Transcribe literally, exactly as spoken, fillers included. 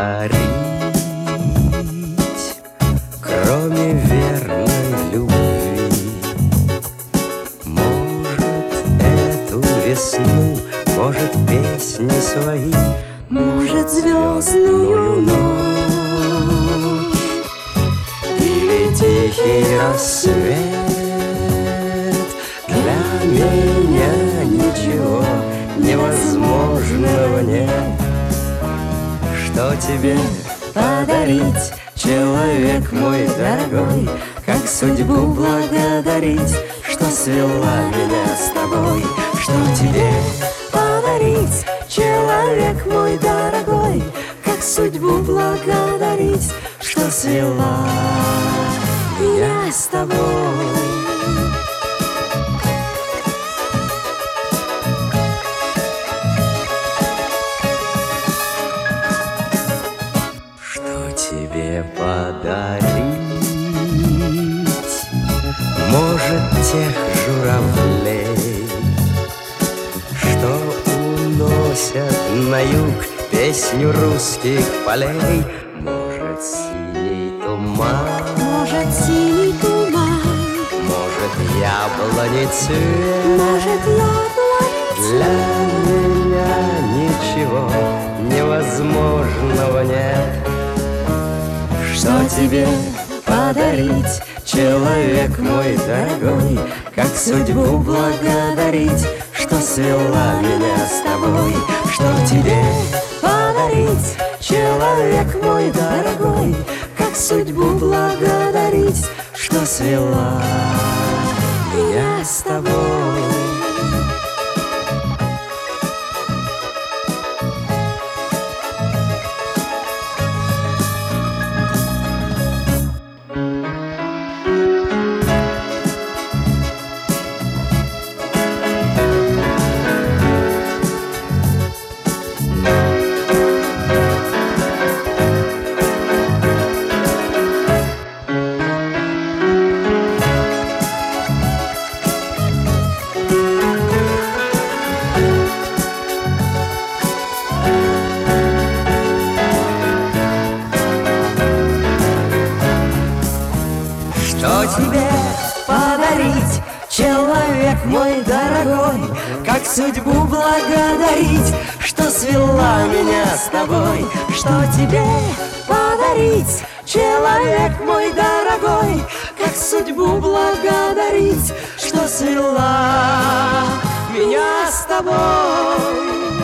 подарить, кроме верной любви? Может, эту весну, может, песни свои, может, звездную ночь или тихий рассвет. Для меня ничего невозможного нет. Что тебе подарить, человек мой дорогой? Как судьбу благодарить, что свела меня с тобой? Что тебе подарить, человек мой дорогой? Как судьбу благодарить, что свела меня с тобой? Тебе подарить, может, тех журавлей, что уносят на юг песню русских полей. Может, синий туман, может, синий туман, может, яблони цвет. может, яблони Для меня ничего невозможного нет. Что тебе подарить, человек мой дорогой? Как судьбу благодарить, что свела меня с тобой? Что тебе подарить, человек мой дорогой? Как судьбу благодарить, что свела меня с тобой? Что тебе подарить, человек мой дорогой? Как судьбу благодарить, что свела меня с тобой? Что тебе подарить, человек мой дорогой? Как судьбу благодарить, что свела меня с тобой?